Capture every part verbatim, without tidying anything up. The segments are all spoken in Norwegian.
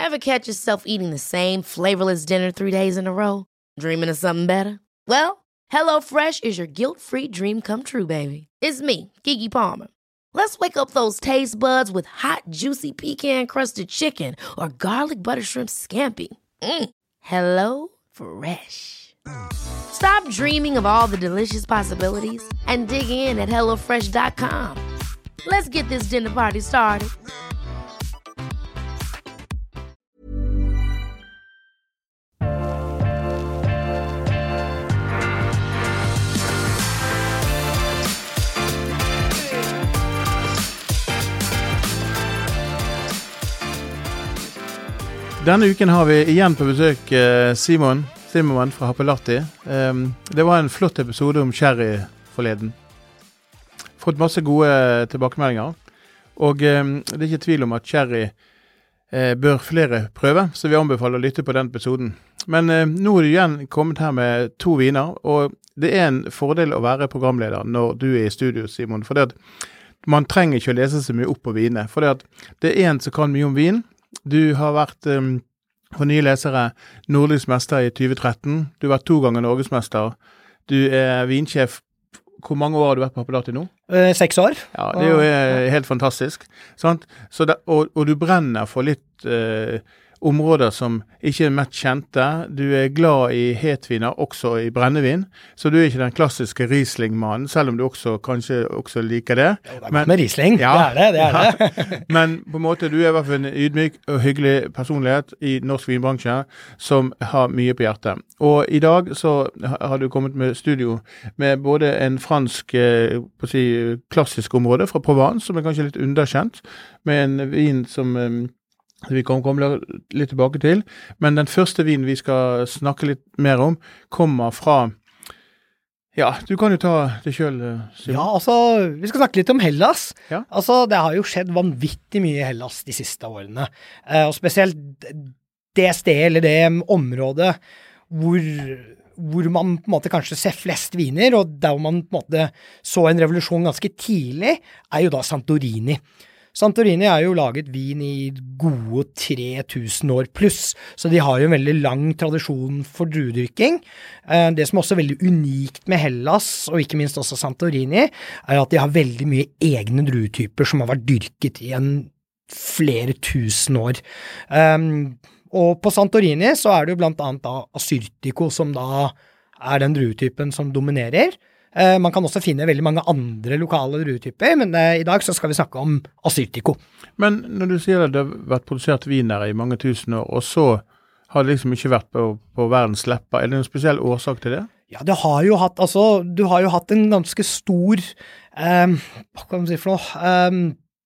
Ever catch yourself eating the same flavorless dinner three days in a row? Dreaming of something better? Well, HelloFresh is your guilt-free dream come true, baby. It's me, Keke Palmer. Let's wake up those taste buds with hot, juicy pecan-crusted chicken or garlic butter shrimp scampi. Mm. Hello Fresh. Stop dreaming of all the delicious possibilities and dig in at hello fresh dot com. Let's get this dinner party started. Denne uken har vi igjen på besøk Simon Zimmermann fra Happelatti. Det var en flott episode om sherry forleden. Fått masse gode tilbakemeldinger. Og det er ikke tvil om at sherry bør flere prøve, så vi anbefaler å lytte på den episoden. Men nå er du igjen kommet her med to viner, og det er en fordel å være programleder når du er i studio, Simon. For det at man trenger ikke å lese så mye opp på vinene. For det at det er en som kan mye om vin. Du har vært um, for nye lesere nordisk mester i tjue tretten. Du har vært to ganger norgesmester. Du er vinsjef. Hvor mange år har du vært på Happelatti nå? Eh, seks år. Ja, det er jo eh, helt fantastisk. Sant? Så det, og, og du brenner for litt eh, områder som ikke er mest kjente. Du er glad i hetviner, også i brennevin. Så du er ikke den klassiske Riesling-mannen, selv om du også kanskje også liker det. Jo, det er godt med Riesling. Ja, det er det, det er ja. det. Men på en måte, du er i hvert fall en ydmyk og hyggelig personlighet i norsk vinbransje som har mye på hjertet. Og i dag så har du kommet med studio med både en fransk eh, på å si, klassisk område fra Provence, som er kanskje litt underkjent, med en vin som eh, vi kan komme litt tilbake til. Men den første vinen vi skal snakke litt mer om kommer fra, ja, du kan jo ta det selv, Simon. Ja, altså, vi skal snakke litt om Hellas. Ja. Altså, det har jo skjedd vanvittig mye i Hellas de siste årene. Eh, og spesielt det stedet, eller det området, hvor, hvor man på en måte kanskje ser flest viner, og der hvor man på en måte så en revolusjon ganske tidlig, er jo da Santorini. Santorini er jo laget vin i gode tre tusen år pluss, så de har jo en veldig lang tradisjon for druedyrking. Det som er også veldig unikt med Hellas, og ikke minst også Santorini, er at de har veldig mye egne druetyper som har vært dyrket i en flere tusen år. Og på Santorini så er det jo blant annet da Assyrtiko som da er den druetypen som dominerer. Uh, man kan også finne veldig mange andre lokale druetyper, men uh, i dag så skal vi snakke om Assyrtiko. Men når du sier at det har vært produsert vin der i mange tusen år, og så har det liksom ikke vært på, på verdens lepper, er det en spesiell årsak til det? Ja, det har jo hatt, altså, du har jo hatt en ganske stor, um, hva kan man si for noe, um,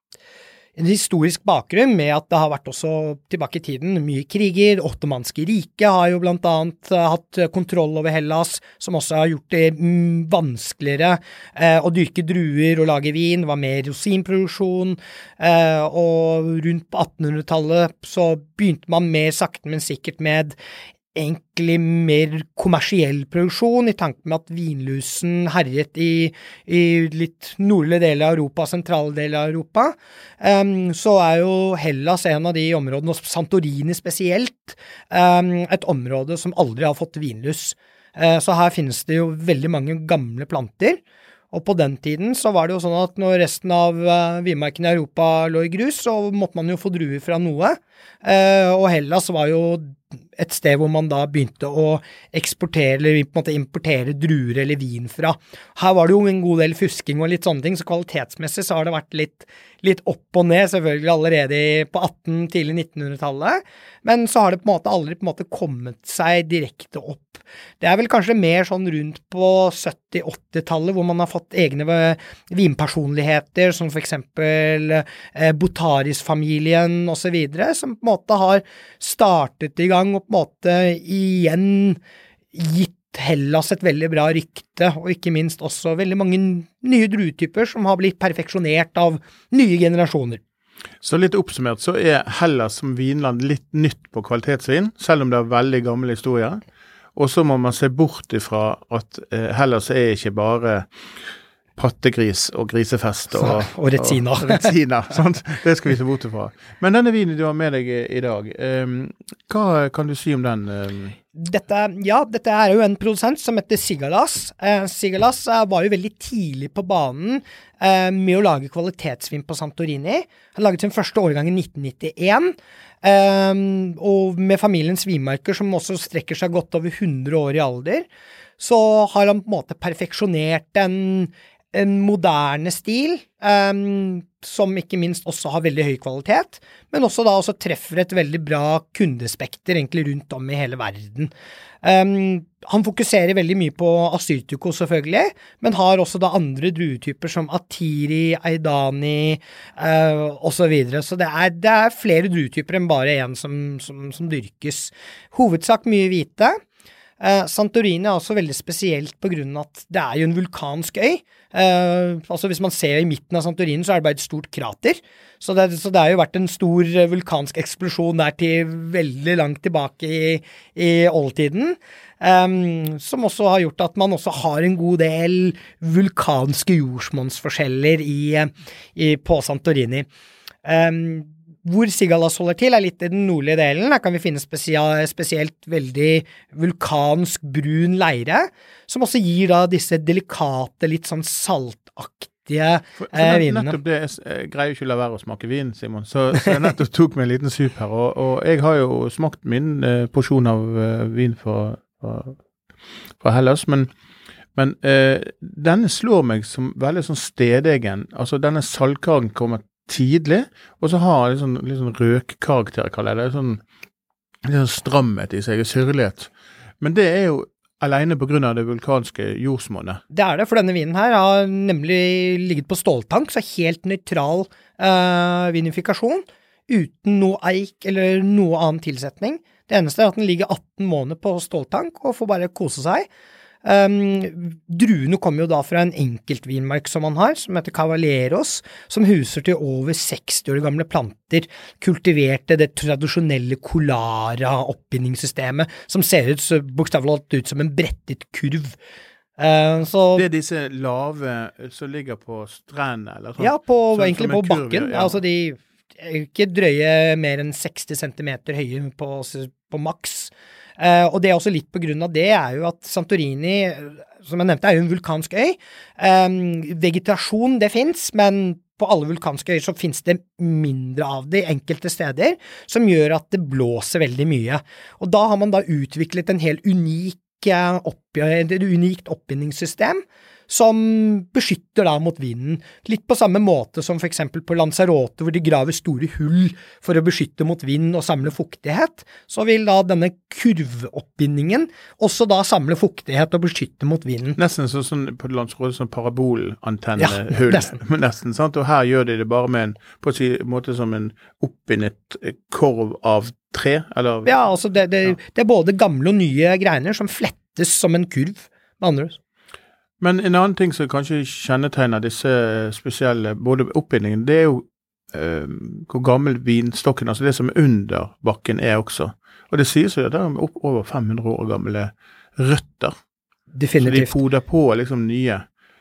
en historisk bakgrunn med at det har vært også tilbake i tiden mye kriger. Ottomanske rike har jo blant annet hatt kontroll over Hellas, som også har gjort det mm, vanskeligere eh, å dyrke druer og lage vin. Det var mer rosinproduksjon, eh, og rundt på attenhundretallet så begynte man mer sakte, men sikkert med egentlig mer kommersiell produksjon, i tanke med at vinlusen herjet i, i litt nordlige deler av Europa, sentrale deler av Europa. Um, så er jo Hellas en av de områdene, og Santorini spesielt, um, et område som aldri har fått vinlus. Uh, så her finnes det jo veldig mange gamle planter, og på den tiden så var det jo sånn at når resten av uh, vinmarkene i Europa lå i grus, så måtte man jo få druer fra noe. Uh, og Hellas var jo et sted hvor man da begynte å eksportere, eller på en måte importere druer eller vin fra. Her var det jo en god del fusking og litt sånne ting, så kvalitetsmessig så har det vært litt, litt opp og ned, selvfølgelig allerede på atten, tidlig nittenhundretallet, men så har det på en måte aldri på en måte kommet seg direkte opp. Det er vel kanskje mer sånn rundt på sytti-åttitallet, hvor man har fått egne vinpersonligheter, som for eksempel eh, Botaris-familien og så videre, som på en måte har startet i gang og på en måte igjen gitt Hellas et veldig bra rykte, og ikke minst også veldig mange nye druetyper som har blitt perfeksjonert av nye generasjoner. Så litt oppsummert så er Hellas som vinland litt nytt på kvalitetsvin, selv om det er veldig gammel historie. Og så må man se bort ifra at eh, Hellas er ikke bare pattegris og grisefest og, og retsina. Og, og retsina, sant? Det skal vi se bort fra. Men denne vinen du har med deg i, i dag, um, hva kan du si om den? Um? Dette, ja, dette er jo en produsent som heter Sigalas. Eh, Sigalas eh, var jo veldig tidlig på banen eh, med å lage kvalitetsvin på Santorini. Han laget sin første årgang i nitten nittien, eh, og med familiens vinmarker som også strekker seg godt over hundre år i alder, så har han på en måte perfeksjonert en en moderne stil, um, som ikke minst også har veldig høy kvalitet, men også da også treffer et veldig bra kundespekter egentlig rundt om i hele verden. Um, han fokuserer veldig mye på Assyrtiko selvfølgelig, men har også da andre druetyper som Atiri, Aidani uh, og så videre. Så det er, det er flere druetyper enn bare en som, som, som dyrkes. Hovedsak mye hvite. Uh, Santorini er også veldig spesielt på grunn av at det er jo en vulkansk øy. Uh, altså hvis man ser i midten av Santorini så er det bare et stort krater. Så det, så det har jo vært en stor vulkansk eksplosjon der til veldig langt tilbake i, i oldtiden. Um, som også har gjort at man også har en god del vulkanske jordsmonnsforskjeller i, i, på Santorini. Um, Hvor Sigalas holder til er litt i den nordlige delen. Her kan vi finne spesial, spesielt veldig vulkansk brun leire, som også gir da disse delikate, litt sånn saltaktige for, for nett, vinene. Nettopp det, jeg greier jo ikke å la være å smake vin, Simon, så, så jeg nettopp tok meg en liten sup her, og, og jeg har jo smakt min eh, porsjon av eh, vin fra, fra, fra Hellas, men men eh, denne slår meg som veldig sånn stedegen, altså denne saltkargen kommer tidlig, og så har det sånn, litt sånn røkkarakter, kaller jeg det, sånn, litt sånn strammet i seg, syrlighet. Men det er jo alene på grunn av det vulkanske jordsmonnet. Det er det, for denne vinen her har nemlig ligget på ståltank, så helt nøytral uh, vinifikasjon, uten noe eik eller noe annen tilsetning. Det eneste er at den ligger atten måneder på ståltank, og får bare kose seg. Um, druene kommer jo da fra en enkeltvinmark som man har, som heter Cavalieros, som huser til over seksti år gamle planter, kultiverte det tradisjonelle Colara-oppbindingssystemet, som ser ut, bokstavelig ut som en brettet kurv. Uh, så, det er disse lave som ligger på strendene, eller sånn? Ja, på, som, egentlig som på kurv, bakken. Ja. Altså de er ikke drøye mer enn seksti centimeter høye på, på maks. Uh, og det er også litt på grunn av det er jo at Santorini, som jeg nevnte, er jo en vulkansk øy. Um, vegetasjon, det finnes, men på alle vulkanske øyer så finnes det mindre av det enkelte steder, som gjør at det blåser veldig mye. Og da har man da utviklet en helt unik, uh, opp, et unikt oppbindingssystem, som beskytter da mot vinden. Litt på samme måte som for eksempel på Lanzarote, hvor de graver store hull for å beskytte mot vind og samle fuktighet, så vil da denne kurvoppbindingen også da samle fuktighet og beskytte mot vinden. Nesten så, sånn på Lanzarote, sånn parabolantennehull. Ja, nesten. nesten, sant? Og her gjør de det bare med en, på en måte som en oppbindet korv av tre, eller? Ja, altså det, det, ja. det er både gamle og nye greiner som flettes som en kurv, med andre ord. Men en annen ting som kanskje kjennetegner disse spesielle, både oppbindingen, det er jo eh, hvor gammel vinstokken, altså det som er under bakken er også. Og det sies jo at det er opp over fem hundre år gamle røtter. Definitivt. Så de poder på liksom nye.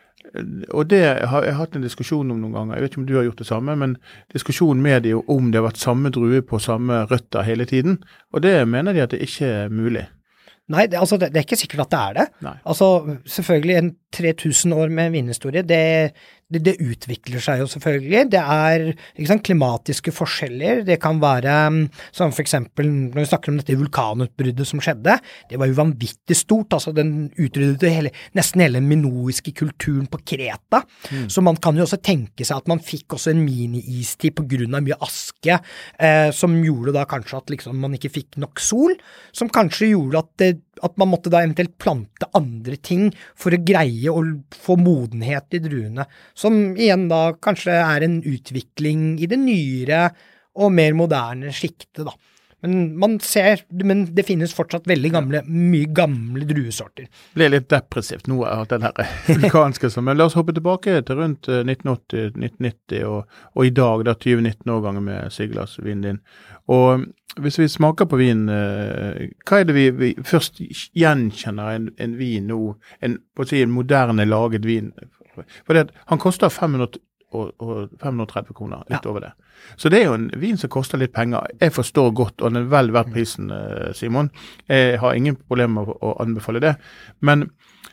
Og det har jeg hatt en diskusjon om noen ganger. Jeg vet ikke om du har gjort det samme, men diskusjonen med de om det har vært samme drue på samme røtter hele tiden. Og det mener de at det ikke er mulig. Nei, det, altså, det, det er ikke sikkert at det er det. Nei. Altså, selvfølgelig en tre tusen år med vinhistorie, det, det, det utvikler seg jo selvfølgelig. Det er ikke sant, klimatiske forskjeller. Det kan være, som for eksempel, når vi snakker om dette vulkanutbruddet som skjedde, det var jo vanvittig stort. Altså, den utryddet hele, nesten hele den minoiske kulturen på Kreta. Mm. Så man kan jo også tenke seg at man fikk også en mini-istid på grunn av mye aske, eh, som gjorde da kanskje at liksom, man ikke fikk nok sol, som kanskje gjorde at det at man måtte da eventuelt plante andre ting for å greie å få modenhet i druene, som igjen da kanskje er en utvikling i det nyere og mer moderne skiktet da. Men man ser, men det finnes fortsatt veldig gamle, mye gamle druesorter. Det ble litt depressivt nå at den her vulkanske, men la oss hoppe tilbake til rundt nitten åtti til nitten nitti og, og i dag da tjue nitten årganger med Sigalas vinen din. Og hvis vi smaker på vin, hva er det vi, vi først gjenkjenner en, en vin nå, en, på å si en moderne laget vin For det, han koster fem hundre og, og fem hundre og tretti kroner utover ja. det. Så det er jo en vin som koster litt penger. Jeg forstår godt, og den er vel verdt prisen, Simon. Jeg har ingen problemer med å anbefale det. Men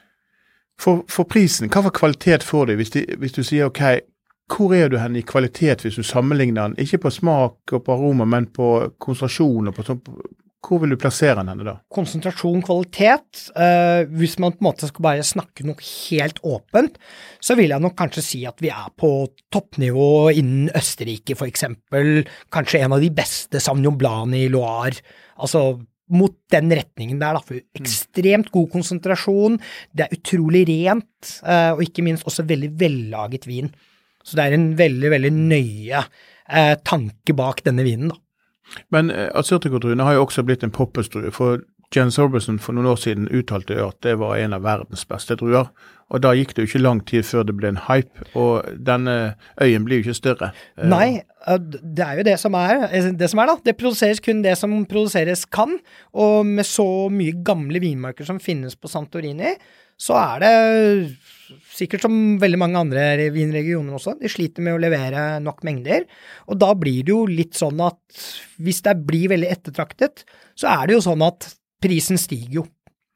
for, for prisen, hva for kvalitet får du hvis, de, hvis du sier, ok, hvor er du hen i kvalitet hvis du sammenligner den? Ikke på smak og på aroma, men på konsentrasjon og på sånn. Hvor vil du plassere den henne da? Konsentrasjon, kvalitet. Uh, hvis man på en måte skal bare snakke noe helt åpent, så vil jeg nok kanskje si at vi er på toppnivå innen Østerrike for eksempel. Kanskje en av de beste Sauvignon Blanc i Loire. Altså mot den retningen der da. For ekstremt god konsentrasjon. Det er utrolig rent, uh, og ikke minst også veldig vellaget vin. Så det er en veldig, veldig nøye uh, tanke bak denne vinen da. Men uh, Assyrtiko-druene har jo også blitt en poppesdrue, for Jens Orbison for noen år siden uttalte at det var en av verdens beste druer, og da gikk det jo ikke lang tid før det ble en hype, og denne øyen blir jo ikke større. Nei, det er jo det som er, det som er da. Det produseres kun det som produseres kan, og med så mye gamle vinmarker som finnes på Santorini, så er det sikkert som veldig mange andre vinregioner også, de sliter med å levere nok mengder, og da blir det jo litt sånn at hvis det blir veldig ettertraktet, så er det jo sånn at prisen stiger jo,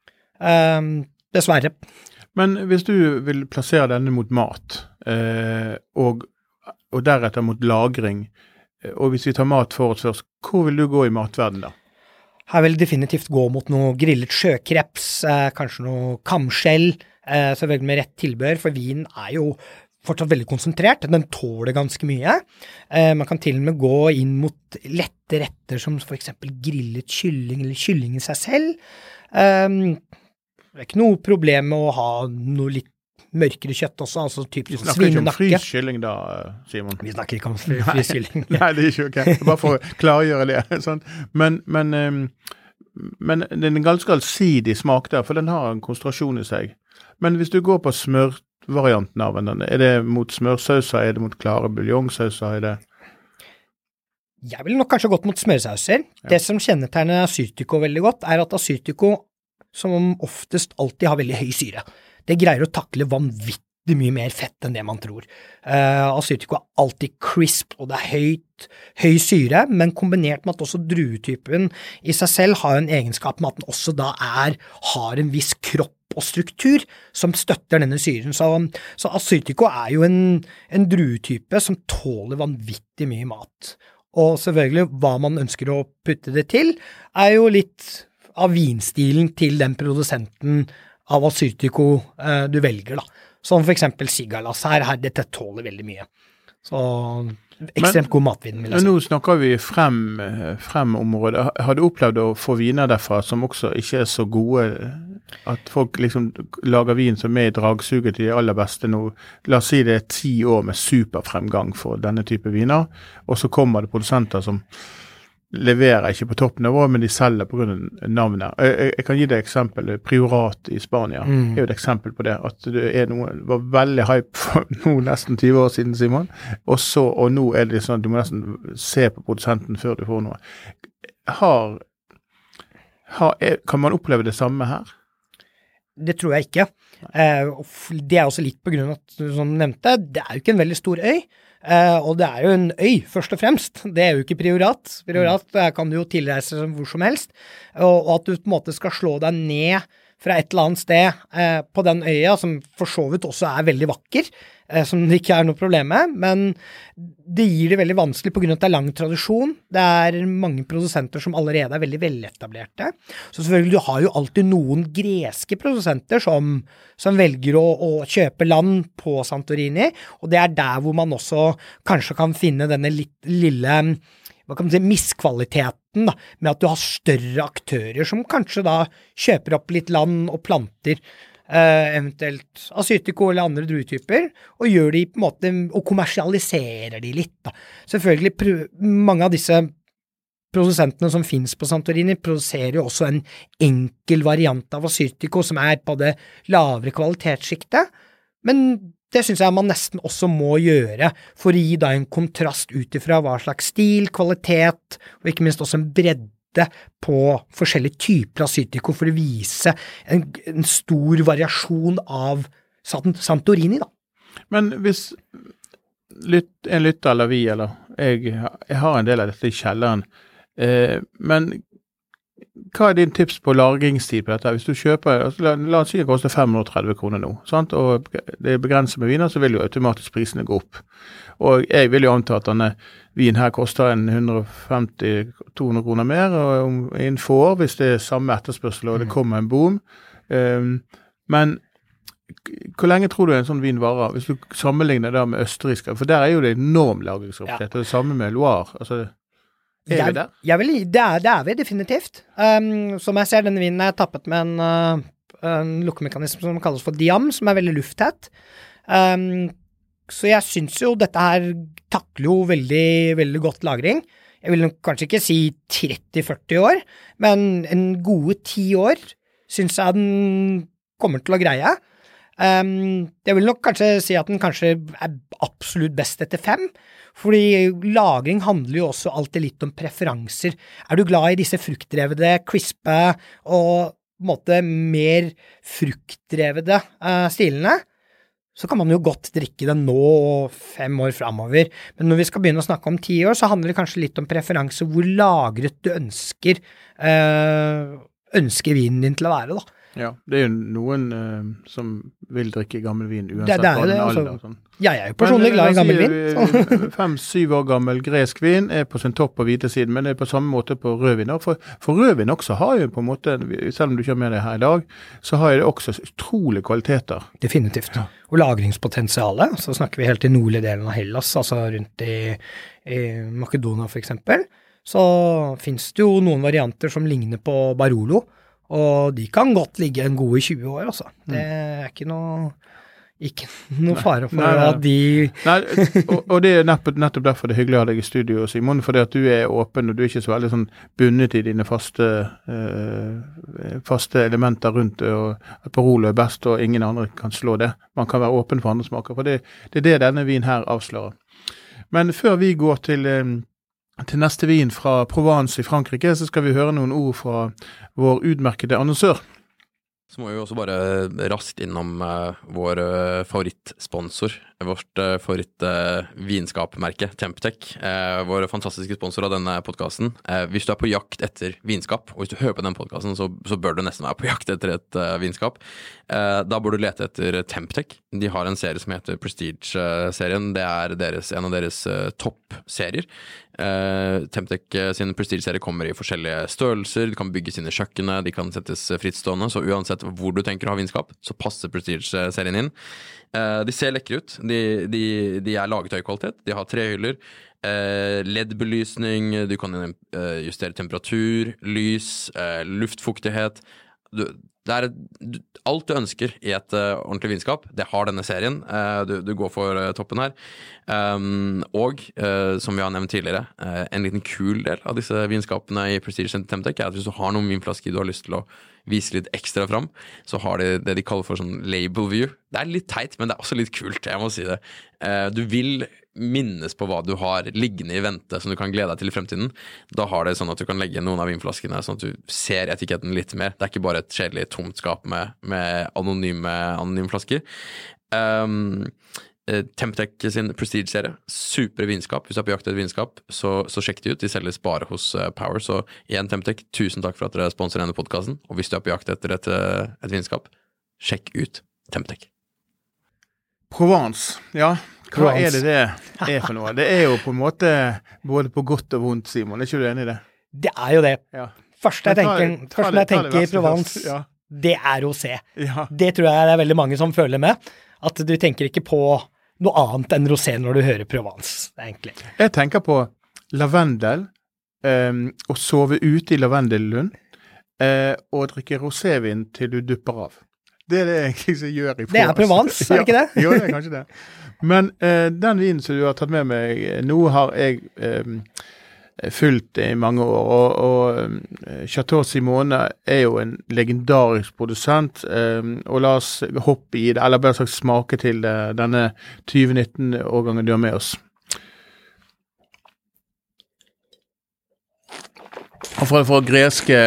um, dessverre. Men hvis du vil plassere denne mot mat, eh, og, og deretter mot lagring, og hvis vi tar mat for oss først, hvor vil du gå i matverden da? Her vil definitivt gå mot noe grillet sjøkreps, eh, kanskje noe kamskjell, eh, selvfølgelig med rett tilbør, for vin er jo fortsatt veldig konsentrert, den tåler ganske mye. Eh, man kan til og med gå inn mot lette retter som for eksempel grillet kylling eller kylling i seg selv. Eh, det er ikke noe problem med å ha noe litt mørkere kjøtt også, altså typisk svinenakke. Vi snakker ikke om fryskylling da, Simon? Vi snakker ikke om fryskylling. Nei, det er ikke ok. Bare for å klargjøre det. Sånn. Men, men, um, men det er en ganske allsidig smak der, for den har en konsentrasjon i seg. Men hvis du går på smørvarianten av den, er det mot smørsauser, er det mot klare buljongsauser, er det? Jeg vil nok kanskje gått mot smørsauser. Ja. Det som kjennetegner Assyrtiko veldig godt, er at Assyrtiko som oftest alltid har veldig høy syre. Det greier å takle vanvittig mye mer fett enn det man tror. Uh, Assyrtiko er alltid crisp, og det er høyt, høy syre, men kombinert med at også druetypen i seg selv har en egenskap med at den også da er, har en viss kropp og struktur som støtter denne syren. Så, så Assyrtiko er jo en, en druetype som tåler vanvittig mye mat. Og selvfølgelig hva man ønsker å putte det til, er jo litt av vinstilen til den produsenten av Assyrtiko eh, du velger da. Som for eksempel Sigalas her, her dette tåler veldig mye. Så ekstremt men, god matvin vil jeg si. Nå snakker vi frem, frem området. Har du opplevd å få viner derfra som også ikke er så gode, at folk liksom lager vin som er i dragsuget til de aller beste nå? La oss si det er ti år med superfremgang for denne type viner, og så kommer det produsenter som leverer ikke på toppnivå, men de selger på grunn av navnet. Jeg, jeg, jeg kan gi deg eksempel, Priorat i Spania mm. er jo et eksempel på det, at det er noe, det var veldig hype for nå nesten tyve år siden, Simon, og, så, og nå er det sånn at du må nesten se på produsenten før du får noe. Har, har, er, kan man oppleve det samme her? Det tror jeg ikke. Eh, det er også litt på grunn av at, som du nevnte, det er jo ikke en veldig stor øy, Uh, og det er jo en øy, først og fremst. Det er jo ikke priorat. Priorat uh, kan du jo tilreise hvor som helst. Og, og at du på en måte skal slå deg ned fra et eller annet sted uh, på den øya, som for så vidt også er veldig vakker, uh, som det ikke er noe problem med, men det gir det veldig vanskelig på grunn av at det er lang tradisjon. Det er mange produsenter som allerede er veldig veletablerte. Så selvfølgelig, du har jo alltid noen greske produsenter som, som velger å, å kjøpe land på Santorini, og det er der hvor man også kanskje kan finne denne litt, lille, hva kan man si, miskvaliteten da, med at du har større aktører som kanskje da kjøper opp litt land og planter, Uh, eventuelt Assyrtiko eller andre druetyper, og gjør de på en måte, og kommersialiserer de litt da. Selvfølgelig, mange av disse produsentene som finnes på Santorini produserer jo også en enkel variant av Assyrtiko som er på det lavere kvalitetsskiktet, men det synes jeg man nesten også må gjøre for å gi da en kontrast ut ifra hva slags stil, kvalitet, og ikke minst også en bredde på forskjellige typer Assyrtiko for å vise en, en stor variasjon av Santorini da. Men hvis lyt, en lytter eller vi, eller jeg, jeg har en del av dette i kjelleren, eh, men hva er din tips på lagringstid på dette? Hvis du kjøper, altså, la, la oss si det koster fem hundre og tretti kroner nå, sant? Og det er begrenset med viner, så vil jo automatisk prisene gå opp. Og jeg vil jo anta at denne vin her koster en hundre og femti til to hundre kroner mer, og innen få år, hvis det er samme etterspørsel, og det kommer en boom. Um, men hvor lenge tror du en sånn vin varer, hvis du sammenligner det med østerriksk? For der er jo det enorm lagringskapasitet, og det samme med Loire. Altså, er vi der? Jeg, jeg vil, det, er, det er vi definitivt. Um, som jeg ser, denne vinen er tappet med en, uh, en lukkemekanisme som kalles for diam, som er veldig lufttett. Um, så jeg synes jo dette her takler jo veldig, veldig godt lagring. Jeg vil kanskje ikke si tretti til førti år, men en gode ti år synes jeg den kommer til å greie. Um, jeg vil nok kanskje si at den kanskje er absolutt best etter fem, fordi lagring handler jo også alltid litt om preferanser. Er du glad i disse fruktdrevede, crispe og på en måte mer fruktdrevede uh, stilene, så kan man jo godt drikke det nå og fem år fremover. Men når vi skal begynne å snakke om ti år, så handler det kanskje litt om preferanse, hvor lagret du ønsker, uh, ønsker vinen din til å være da. Ja, det er jo noen uh, som vil drikke gammel vin uansett det, det er hva den altså, alder. Sånn. Jeg er jo personlig glad i gammel vin. Fem-syv år gammel gresk vin er på sin topp på hvite siden, men det er på samme måte på rødvin. For, for rødvin også har jo på en måte, selv om du ikke har med det her i dag, så har det også utrolig kvaliteter. Definitivt. Ja. Og lagringspotensialet, så snakker vi helt i nordlige delen av Hellas, altså rundt i, i Makedonia for eksempel, så finnes det jo noen varianter som ligner på Barolo, og de kan godt ligge en god i tjue år, altså. Det er ikke noe, ikke noe fare for nei, nei. At de... Nei, og, og det er nettopp, nettopp derfor det er hyggelig å ha deg i studio, Simon, fordi at du er åpen, og du er ikke så veldig sånn bundet i dine faste, uh, faste elementer rundt, og at Barolo er best, og ingen andre kan slå det. Man kan være åpen for andre smaker, for det, det er det denne vin her avslører. Men før vi går til... Um, Til neste vin fra Provence i Frankrike, så skal vi høre noen ord fra vår utmerkede annonsør. Så må vi også bare raskt innom uh, vår uh, favorittsponsor, vårt uh, favoritt-vinskapmerke, uh, Temptec, uh, vår fantastiske sponsor av denne podcasten. Uh, hvis du er på jakt etter vinskap, og hvis du hører på den podcasten, så, så bør du nesten være på jakt etter et uh, vinskap. Uh, da bør du lete etter Temptec. De har en serie som heter Prestige-serien. Det er deres, en av deres uh, toppserier. Uh, Temptec sin Prestige-serie kommer i forskjellige størrelser, de kan bygge sine kjøkkener, de kan settes frittstående, så uansett hvor du tenker å ha vinskap, så passer Prestige-serien inn. Uh, de ser lekre ut, de, de, de er laget høy kvalitet, de har tre hyller, uh, L E D-belysning, du kan uh, justere temperatur, lys, uh, luftfuktighet, du, det er du, alt du ønsker i et uh, ordentlig vinskap, det har denne serien. Uh, du, du går for uh, toppen her. Um, og, uh, som vi har nevnt tidligere, uh, en liten kul del av disse vinskapene i Prestige Temptec er at hvis du har noen vinflasker du har lyst til å vise litt ekstra fram, så har de det de kaller for sånn label view. Det er litt teit, men det er også litt kult, jeg må si det. Uh, du vil minnes på hva du har liggende i vente som du kan glede deg til i fremtiden. Da har det sånn at du kan legge noen av vinflaskene sånn at du ser etiketten litt mer. Det er ikke bare et kjedelig tomt skap med, med anonyme, anonyme flasker. Um, Temptec sin Prestige-serie, super vinskap. Hvis du er på jakt etter vinskap, så, så sjekk de ut. De selges bare hos uh, Power. Så igjen, Temptec, tusen takk for at dere sponsorer denne podcasten. Og hvis du er på jakt etter et, et vinskap, sjekk ut Temptec. Provence, ja. Hva er det det er for noe? Det er jo på en måte både på godt og vondt, Simon. Er ikke du enig i det? Det er jo det. Ja. Først jeg tenker, ta, ta først når jeg tenker i Provence, ja. Det er rosé. Ja. Det tror jeg det er veldig mange som føler med. At du tenker ikke på noe annet enn rosé når du hører Provence, egentlig. Jeg tenker på lavendel, um, og sove ute i lavendellund, uh, og drikke rosévin til du dupper av. Det er det jeg egentlig gjør i Provence. Det er Provence, er det ikke det? Ja, jo, det er kanskje det. Men uh, den vinen som du har tatt med meg, nå har jeg um, fulgt i mange år, og, og um, Chateau Simone er jo en legendarisk produsent, um, og la oss hoppe i det, eller bare sagt smake til det, denne tjue nitten-årgangen du har med oss. Og for, for greske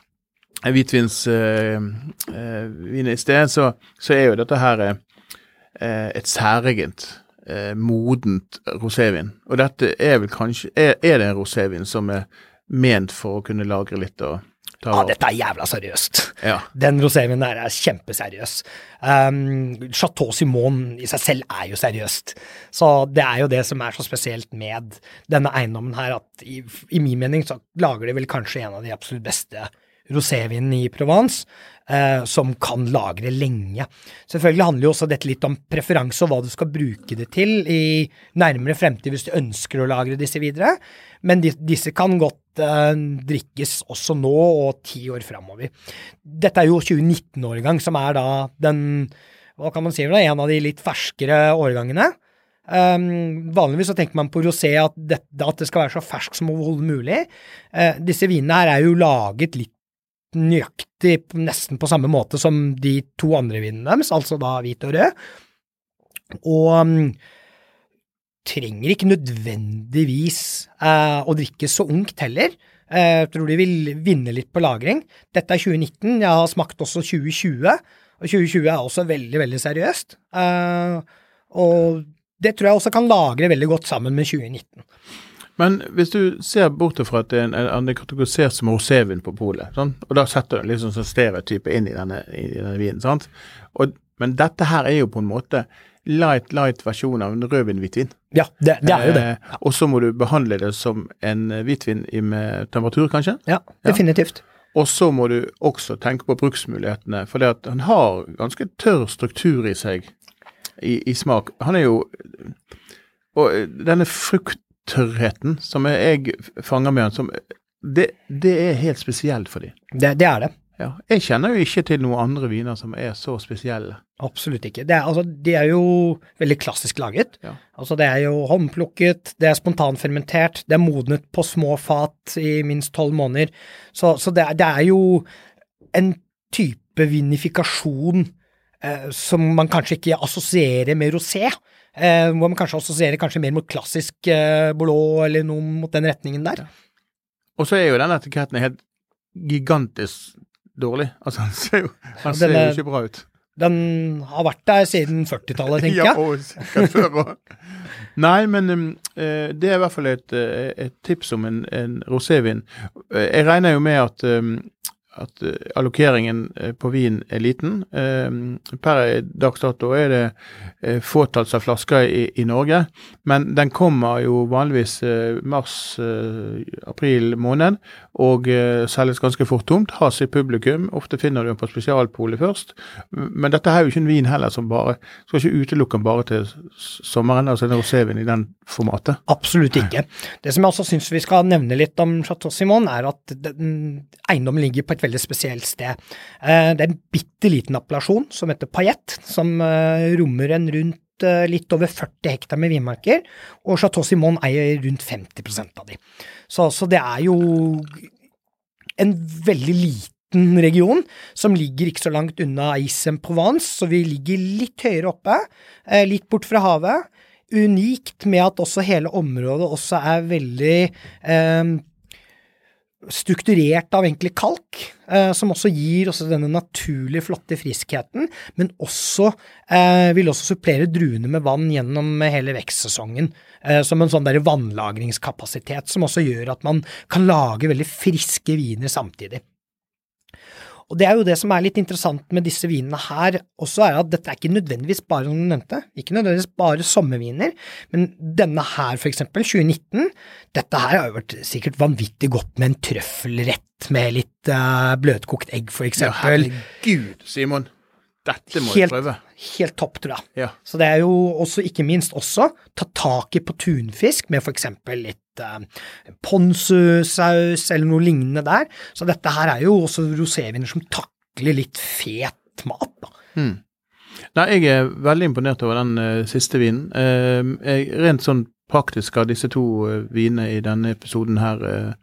hvitvins uh, uh, vin i sted, så, så er jo dette her uh, eh, et særegent, eh, modent rosévin. Og dette er vel kanskje, er, er det en rosévin som er ment for å kunne lagre litt og ta Ja, av? dette er jævla seriøst. Ja. Den rosévinen der er kjempeseriøs. Um, Chateau Simon i seg selv er jo seriøst. Så det er jo det som er så spesielt med denne eiendommen her, at i, i min mening så lager de vel kanskje en av de absolutt beste rosévinene i Provence, eh, som kan lagre lenge. Selvfølgelig handler jo også dette litt om preferanse og hva du skal bruke det til i nærmere fremtid hvis du ønsker å lagre disse videre, men de, disse kan godt eh, drikkes også nå og ti år fremover. Dette er jo tjue nitten-årgang, som er da den, hva kan man si, da, en av de litt ferskere årgangene. Um, vanligvis så tenker man på rosé at det, at det skal være så fersk som overhodet mulig. Uh, disse vinene her er jo laget litt nøyaktig nesten på samme måte som de to andre vinene deres, altså da hvit og rød. Og um, trenger ikke nødvendigvis uh, å drikke så ungt heller. Uh, jeg tror de vil vinne litt på lagring. Dette er tjue nitten, jeg har smakt også tjue tjue, og tjue tjue er også veldig, veldig seriøst. Uh, og det tror jeg også kan lagre veldig godt sammen med tjue nitten. Men hvis du ser bort fra at det er en, en, en kategorisert som rosévin på polet, sånn? Og da setter du liksom sånn stereotype inn i denne, i denne vinen, sant? Og, men dette her er jo på en måte light, light versjon av en rødvin-hvitvin. Ja, det, det er jo det. Ja. Eh, og så må du behandle det som en hvitvin i med temperatur, kanskje? Ja, definitivt. Ja. Og så må du også tenke på bruksmulighetene, for det at han har ganske tørr struktur i seg, i, i smak. Han er jo, og denne frukt tørrheten som jeg fanger med han, som, det, det er helt spesielt for dem. Det, det er det. Ja, jeg kjenner jo ikke til noen andre viner som er så spesielle. Absolutt ikke. Det er, altså, de er jo veldig klassisk laget. Ja. Altså, det er jo håndplukket, det er spontanfermentert, det er modnet på små fat i minst tolv måneder. Så, så det, er, det er jo en type vinifikasjon eh, som man kanskje ikke assosierer med rosé. Eh, hvor man kanskje assosierer kanskje mer mot klassisk eh, Bordeaux eller noe mot den retningen der. Og så er jo den etiketten helt gigantisk dårlig. Altså, han ser jo, han ser Denne, jo ikke bra ut. Den har vært der siden førtitallet, tenker jeg. Ja, og sikkert før også. Nei, men um, det er i hvert fall et, et tips om en, en rosévin. Jeg regner jo med at um, at uh, allokeringen uh, på vin er liten. Uh, per dags dato er det uh, fåtalls av flasker i, i Norge, men den kommer jo vanligvis uh, mars, uh, april måned, og uh, selges ganske fort tomt, har sitt publikum, ofte finner du den på spesialpolet først, men dette er jo ikke en vin heller som bare, skal ikke utelukke den bare til sommeren, altså en rosévin i den formatet. Absolutt ikke. Det som jeg også synes vi skal nevne litt om Chateau Simon, er at den, eiendommen ligger på et veldig spesielt sted. Eh, det er en bitteliten appellasjon som heter Payette, som eh, rommer en rundt eh, litt over førti hektar med vinmarker, og Chateau Simon eier rundt femti prosent av de. Så, så det er jo en veldig liten region som ligger ikke så langt unna Aix-en-Provence, så vi ligger litt høyere oppe, eh, litt bort fra havet. Unikt med at også hele området også er veldig eh, strukturert av egentlig kalk, eh, som også gir også denne naturlige flotte friskheten, men også eh, vil også supplere druene med vann gjennom hele vekstsesongen, eh, som en sånn der vannlagringskapasitet, som også gjør at man kan lage veldig friske viner samtidig. Og det er jo det som er litt interessant med disse vinene her, også er at dette er ikke nødvendigvis bare, som du nevnte, ikke nødvendigvis bare sommerviner, men denne her for eksempel, tjue nitten, dette her har jo vært sikkert vanvittig godt med en trøffelrett med litt uh, bløtkokt egg for eksempel. Ja, herregud, Simon, dette må helt, jeg prøve. Helt topp, tror jeg. Ja. Så det er jo også, ikke minst også, ta tak i på tunfisk med for eksempel litt uh, ponzu-saus eller noe lignende der. Så dette her er jo også roséviner som takler litt fet mat, da. Hmm. Nei, jeg er veldig imponert over den uh, siste vinen. Uh, jeg, rent sånn praktisk av disse to uh, vinene i denne episoden her,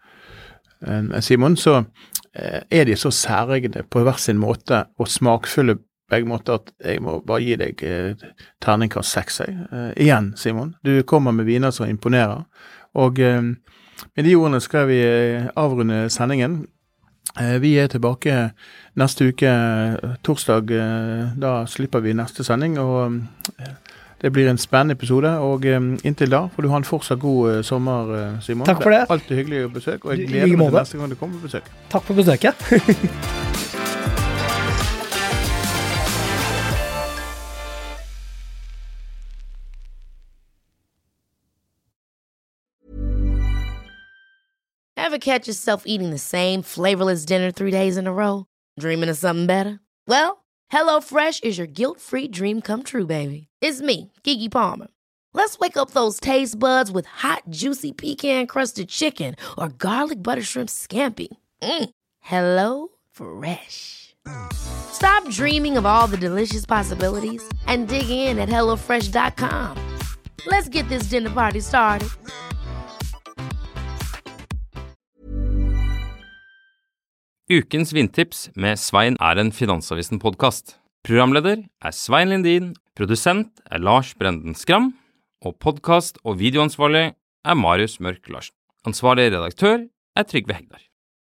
uh, Simon, så uh, er de så særegende på hver sin måte og smakfulle begge måter at jeg må bare gi deg uh, terningkast seks. Uh, igjen, Simon, du kommer med viner som imponerer, og uh, med de ordene skal vi uh, avrunde sendingen. Eh, vi er tilbake neste uke, torsdag, eh, da slipper vi neste sending, og eh, det blir en spennende episode, og eh, inntil da får du ha en fortsatt god eh, sommer, eh, Simon. Takk for det. Det er alltid hyggelig å besøke, og jeg I gleder like meg til måte. neste gang du kommer på besøk. Takk for besøket. Ever catch yourself eating the same flavorless dinner three days in a row? Dreaming of something better? Well, HelloFresh is your guilt-free dream come true, baby. It's me, Keke Palmer. Let's wake up those taste buds with hot, juicy pecan-crusted chicken or garlic butter shrimp scampi. Mm. Hello Fresh. Stop dreaming of all the delicious possibilities and dig in at hello fresh dot com. Let's get this dinner party started. Ukens vindtips med Svein er en Finansavisen-podcast. Programleder er Svein Lindin, produsent er Lars Brenden Skram, og podcast- og videoansvarlig er Marius Mørk Larsen. Ansvarlig redaktør er Trygve Hegdar.